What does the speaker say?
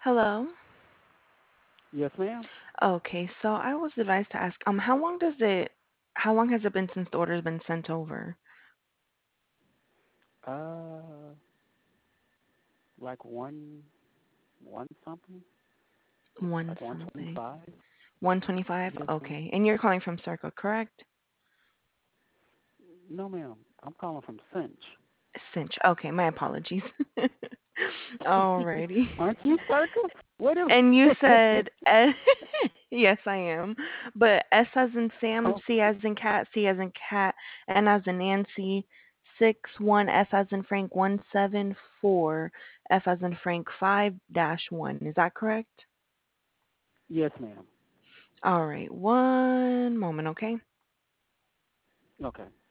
Hello. Yes, ma'am. Okay, so I was advised to ask, how long has it been since the order's been sent over? Uh, like one something, One like something. 125. 125? Yes, ma'am. Okay. And you're calling from Circle, correct? No, ma'am. I'm calling from Cinch. Cinch. Okay, my apologies. Alrighty. Aren't you Circle? What am? And you said yes, I am. But S as in Sam, Oh, C as in cat, C as in cat, N as in Nancy, 6 1 F as in Frank 174 F as in Frank 5-1. Is that correct? yes, ma'am. All right, one moment, okay? Okay.